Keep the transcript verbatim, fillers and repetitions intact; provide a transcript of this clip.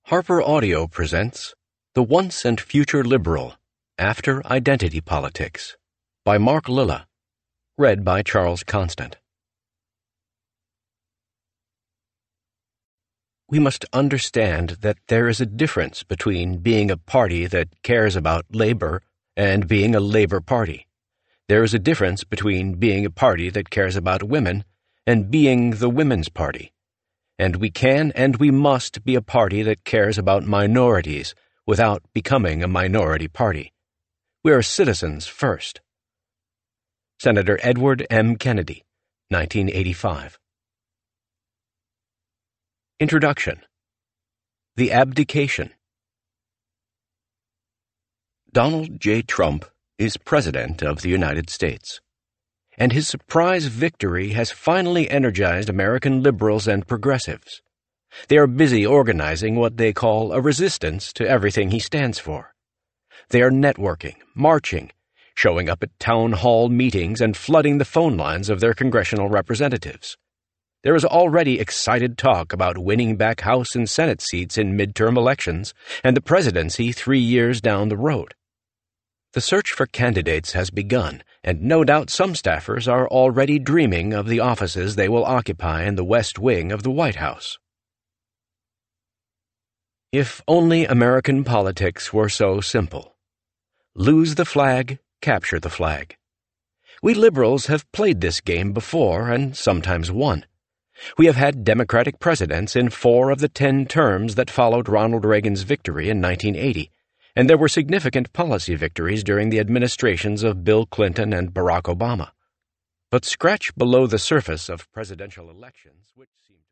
Harper Audio presents The Once and Future Liberal, After Identity Politics, by Mark Lilla, read by Charles Constant. We must understand that there is a difference between being a party that cares about labor and being a labor party. There is a difference between being a party that cares about women and being the women's party. And we can and we must be a party that cares about minorities without becoming a minority party. We are citizens first. Senator Edward M. Kennedy, nineteen eighty-five. Introduction. The Abdication. Donald J. Trump is President of the United States, and his surprise victory has finally energized American liberals and progressives. They are busy organizing what they call a resistance to everything he stands for. They are networking, marching, showing up at town hall meetings and flooding the phone lines of their congressional representatives. There is already excited talk about winning back House and Senate seats in midterm elections and the presidency three years down the road. The search for candidates has begun, and no doubt some staffers are already dreaming of the offices they will occupy in the West Wing of the White House. If only American politics were so simple. Lose the flag, capture the flag. We liberals have played this game before and sometimes won. We have had Democratic presidents in four of the ten terms that followed Ronald Reagan's victory in nineteen eighty. And there were significant policy victories during the administrations of Bill Clinton and Barack Obama. But scratch below the surface of presidential elections, which seem